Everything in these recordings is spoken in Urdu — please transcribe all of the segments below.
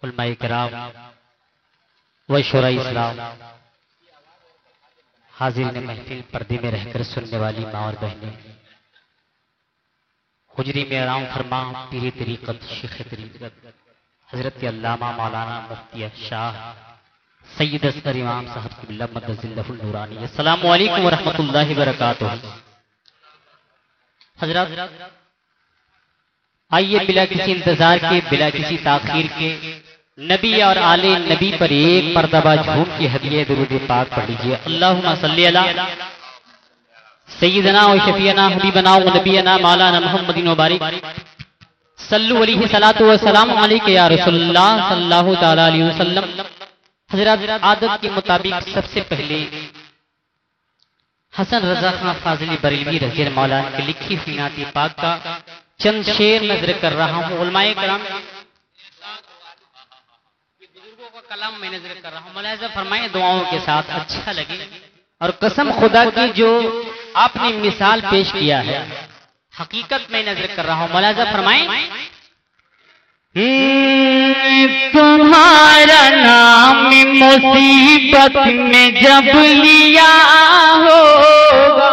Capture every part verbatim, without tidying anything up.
علماء کرام و شورائے اسلام، حاضرین محفل، پردے میں رہ کر سننے والی ماں اور بہنیں، حجری میں آرام فرما پیر طریقت شیخ طریقت حضرت علامہ مولانا مفتی شاہ سید اصغر امام صاحب قبلہ مدد اللہ النورانی، السلام علیکم ورحمۃ اللہ وبرکاتہ۔ حضرات آئیے بلا کسی انتظار کے، بلا کسی تاخیر کے، نبی اور آل نبی پر ایک مرتبہ جھوم کی ہدیہ درود پاک پڑھ لیجیے۔ اللہم صلی علی سیدنا و شفیعنا حبیبنا و نبینا مولانا محمد مبارک صلو علیہ الصلوۃ والسلام علیک یا رسول اللہ صلی اللہ تعالی علیہ وسلم۔ حضرات عادت کے مطابق سب سے پہلے حسن رضا خان فاضلی بریلوی رضی اللہ مولانا کی لکھی ہوئی نعت پاک کا چند شعر نظر کر رہا ہوں۔ علماء کرام بزرگوں کا کلام میں نظر کر رہا ہوں، ملاحظہ فرمائیں دعاؤں کے ساتھ، اچھا لگے۔ اور قسم خدا کی جو آپ نے مثال پیش کیا ہے حقیقت میں نظر کر رہا ہوں، ملاحظہ فرمائیں۔ تمہارا نام مصیبت میں جب لیا ہوگا،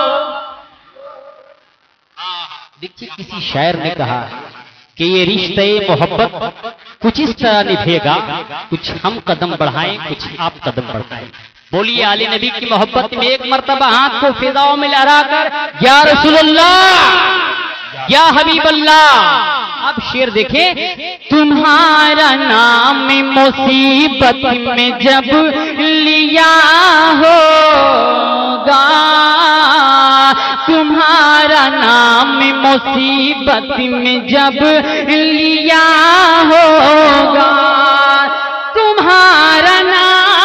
دیکھیے کسی شاعر نے کہا کہ یہ رشتہ محبت کچھ اس طرح نبھے گا، کچھ ہم قدم بڑھائیں کچھ آپ قدم بڑھائیں۔ بولیے آل نبی کی محبت میں ایک مرتبہ ہاتھ کو فضاؤں میں لہرا کر یا رسول اللہ یا حبیب اللہ۔ اب شعر دیکھیں۔ تمہارا نام مصیبت میں جب لیا ہوگا، تمہارا نام مصیبت میں جب لیا ہوگا، تمہارا نام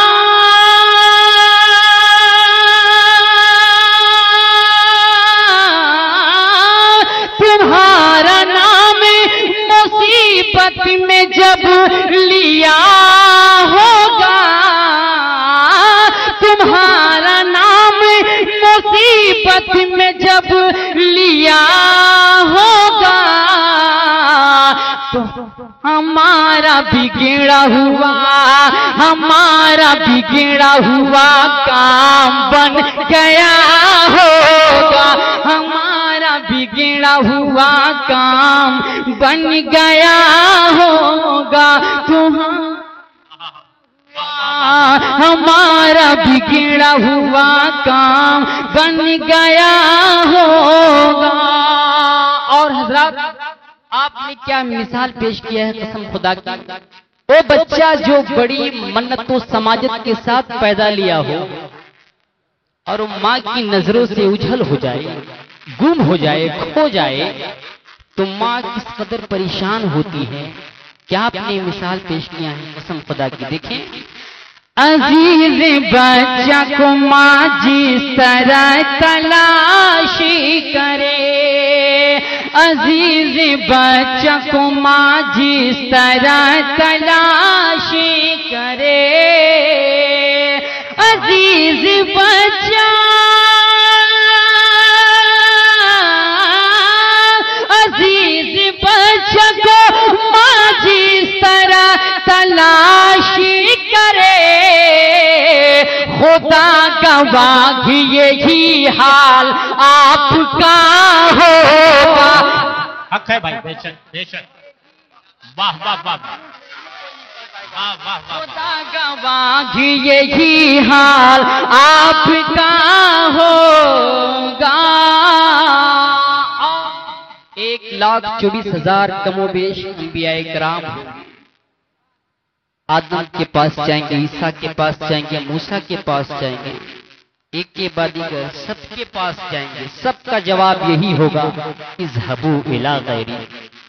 تمہارا نام مصیبت میں جب لیا ہوگا، تمہارا نام مصیبت میں جب لیا ہوگا، تو ہمارا بگڑا ہوا ہمارا بگڑا ہوا کام بن گیا ہوگا، ہمارا بگڑا ہوا کام بن گیا ہوگا، ہمارا بگڑا ہوا کام بن گیا ہوگا۔ اور حضرات آپ نے کیا مثال پیش کیا ہے قسم خدا کی، وہ بچہ جو بڑی منت و سماجت کے ساتھ پیدا لیا ہو اور ماں کی نظروں سے اجھل ہو جائے، گم ہو جائے، کھو جائے، تو ماں کس قدر پریشان ہوتی ہے۔ کیا آپ نے مثال پیش کیا ہے قسم خدا کی، دیکھیں۔ عزیز بچہ کو ماں جس طرح تلاشی کرے، عزیز بچہ کو ماں جس طرح تلاشی کرے، عزیز بچہ عزیز بچہ کو ماں جس طرح تلاشی کرے، خدا گواہ یہی حال آپ کا ہوگا۔ حق ہے بھائی، بے شک بے شک، واہ واہ واہ واہ، خدا گواہ یہی حال آپ کا ہوگا۔ ایک لاکھ چوبیس ہزار کم و بیش انبیاء کرام آدم کے پاس جائیں گے، عیسیٰ کے پاس جائیں گے، موسیٰ کے پاس جائیں گے، ایک کے بعد دیگر سب کے پاس جائیں گے، سب کا جواب یہی ہوگا اذهبوا الی غیری۔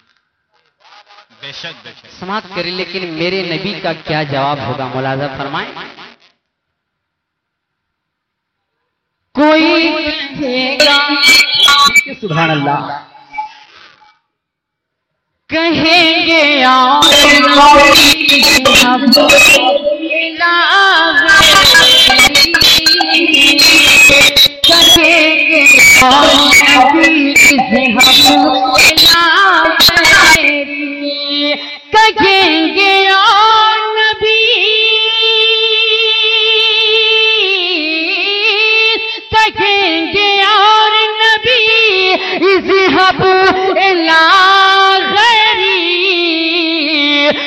بے شک بے شک، سماعت کریں، لیکن میرے نبی کا کیا جواب ہوگا ملاحظہ فرمائیں۔ کوئی کہے گا سبحان اللہ، کہیں گے آؤ کہیں گے اور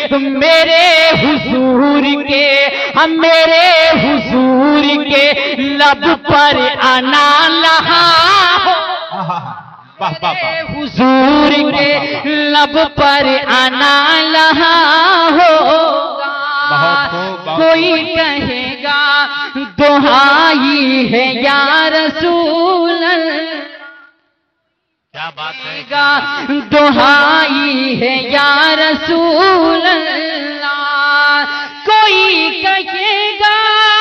میرے حضور کے ہم میرے حضور کے لب پر آنا لہا ہو واہ واہ واہ حضور کے لب پر آنا لہا ہوگا کوئی کہے گا دہائی ہے یا رسول اللہ کیا بات ہے گا دہائی ہے یا رسول اللہ کوئی کہے گا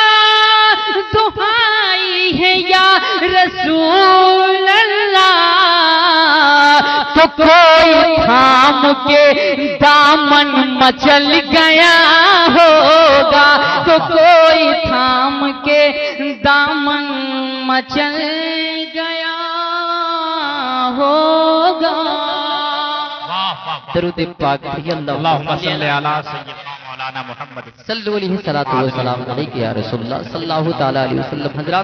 دہائی ہے یا رسول اللہ تو کوئی تھام کے دامن مچل گیا ہوگا تو کوئی تھام کے دامن مچل گیا ہوگا واہ واہ درود پاک پڑھیے اللہم اللہ صلی علی سیدنا مولانا محمد صلو علیہ الصلوۃ والسلام علیک یا رسول اللہ صلی اللہ تعالی علیہ وسلم. حضرات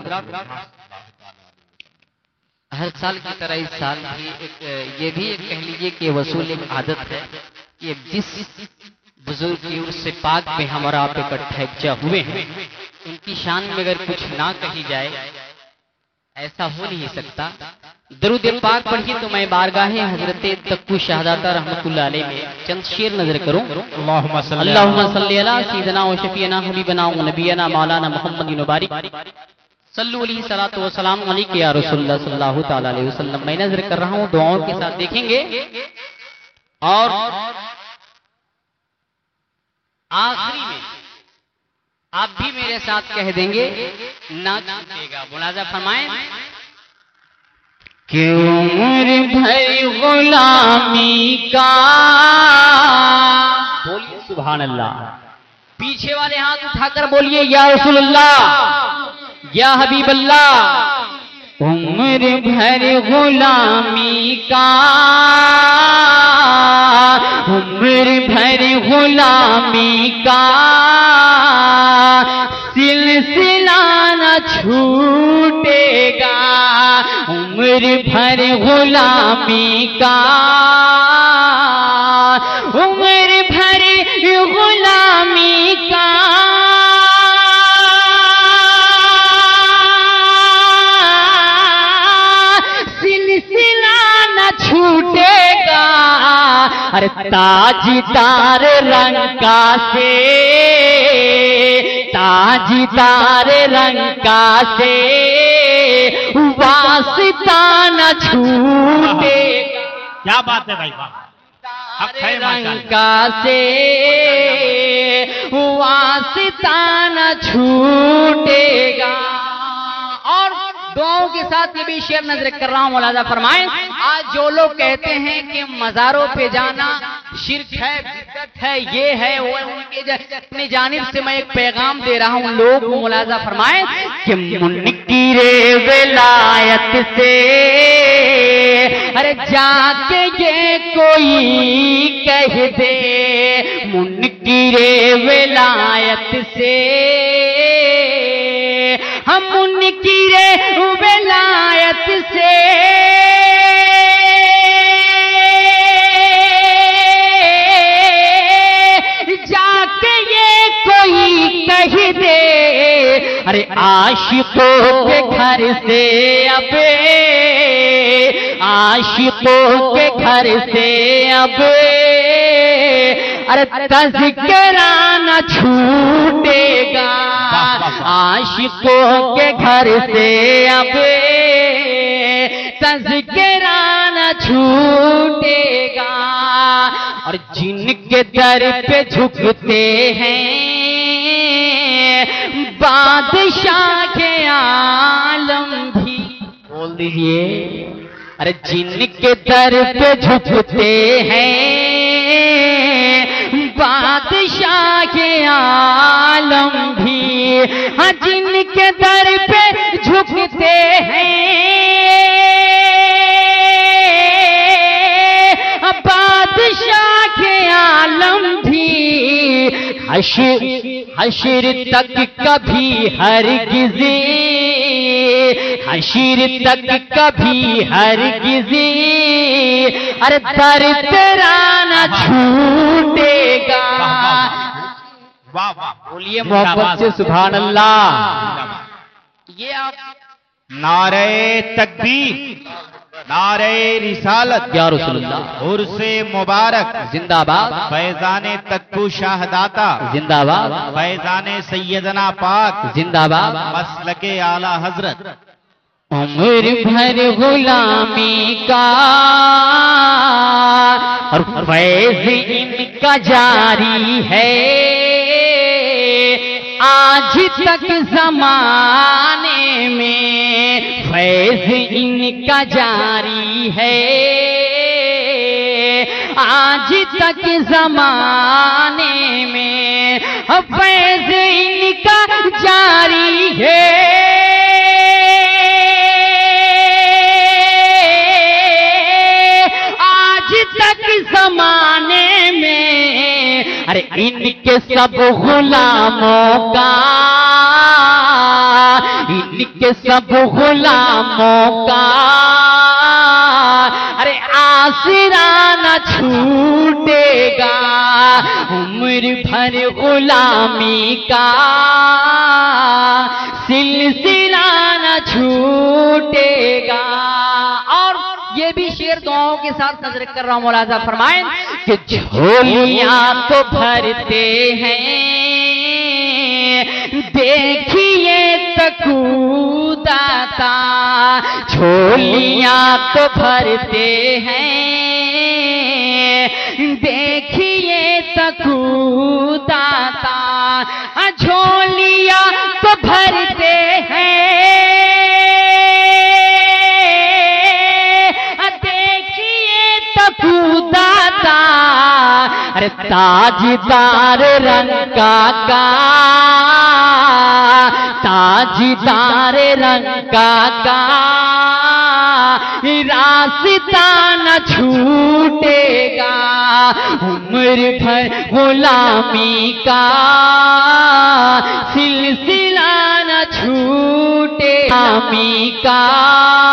ہر سال کی طرح اس سال بھی ایک یہ بھی ایک کہہ لیجئے کہ وصول ایک عادت ہے کہ جس بزرگ کی عرص سے پاک پہ ہم اور آپ اکٹھے اکٹھا ہوئے ہیں ان کی شان میں اگر کچھ نہ کہی جائے ایسا ہو نہیں سکتا. درود پاک پڑھی تو میں بارگاہ حضرت تقو شہاداتہ رحمت اللہ علیہ میں چند شعر نظر کروں. اللہم صلی اللہم صلی علی سیدنا و شفیعنا حبیبنا و نبینا مولانا محمد مبارک صلو علیہ الصلوۃ والسلام علیک یا رسول اللہ صلی اللہ تعالی علیہ وسلم. میں نظر کر رہا ہوں دعاؤں کے ساتھ دیکھیں گے اور آخری میں آپ بھی میرے ساتھ کہہ دیں گے نہ چھوٹے گا. ملاحظہ فرمائیں کہ عمر بھر غلامی کا بولیے سبحان اللہ. پیچھے والے ہاتھ اٹھا کر بولیے یا رسول اللہ یا حبیب اللہ. عمر بھر غلامی کا عمر بھر غلامی کا سلسلہ نہ چھوٹے گا عمر بھر غلامی کا عمر بھر غلامی کا سلسلہ نہ چھوٹے گا ارے تاجدار رنگا سے تاجدار رنگا سے واسطہ نہ چھوٹے گا. کیا بات ہے بھائی واہ حق ہے ماشاءاللہ. رنگا سے واسطہ نہ چھوٹے گا. اور دعاؤں کے ساتھ یہ بھی شعر نظر کر رہا ہوں. ملاحظہ فرمائیں آج جو لوگ کہتے ہیں کہ مزاروں پہ جانا شرک ہے بدعت ہے یہ ہے وہ ان کے اپنی جانب سے میں ایک پیغام دے رہا ہوں لوگ کو. ملاحظہ فرمائیں کہ منکر ولایت سے ارے جا کے یہ کوئی کہہ دے منکر ولایت سے ہم منکر ولایت سے جا کے یہ کوئی کہہ دے ارے عاشقوں کے گھر سے اب عاشقوں کے گھر سے اب ارے تذکرہ نہ چھوٹے گا عاشقوں کے گھر سے اب تذکرہ نہ چھوٹے گا. اور جن کے در پہ جھکتے ہیں بادشاہ کے عالم بھی بول دیجئے ارے جن کے در پہ جھکتے ہیں بادشاہ کے عالم بھی ہاں جن کے در پہ جھکتے ہیں بادشاہ کے عالم بھی حشر حشر تک کبھی ہرگز حشر تک کبھی ہرگز ارے در تیرا نہ چھوٹے گا वाह वाह بولیے محبت سے سبحان اللہ. یہ آپ نعرہ تکبیر، نعرہ رسالت، یا رسول اللہ عرس مبارک، زندہ باد، فیضان تکو شاہ داتا، زندہ باد، فیضان سیدنا پاک، زندہ باد. مسلک اعلی حضرت. عمر بھر غلامی کا اور فیض ان کا جاری ہے، آج تک زمانے میں فیض ان کا جاری ہے، آج تک زمانے میں فیض ان کا جاری ہے. زمانے میں ارے ان کے سب غلاموں کا، ان کے سب غلاموں کا ارے آسرا نہ چھوٹے گا، عمر بھر غلامی کا سلسلہ نہ چھوٹے گا. اور یہ بھی شعر دعاؤں کے ساتھ نظر کر رہا ہوں، ملاحظہ فرمائیں کہ جھولیاں تو بھرتے ہیں، دیکھیے تکو داتا، جھولیاں تو بھرتے ہیں، دیکھیے تکو داتا، جھولیاں تو بھرتے ہیں، داتا ارے تاجدار رنگا کا، تاجدار رنگا کا راستہ نہ چھوٹے گا، عمر بھر غلامی کا سلسلہ نہ چھوٹے، غلامی کا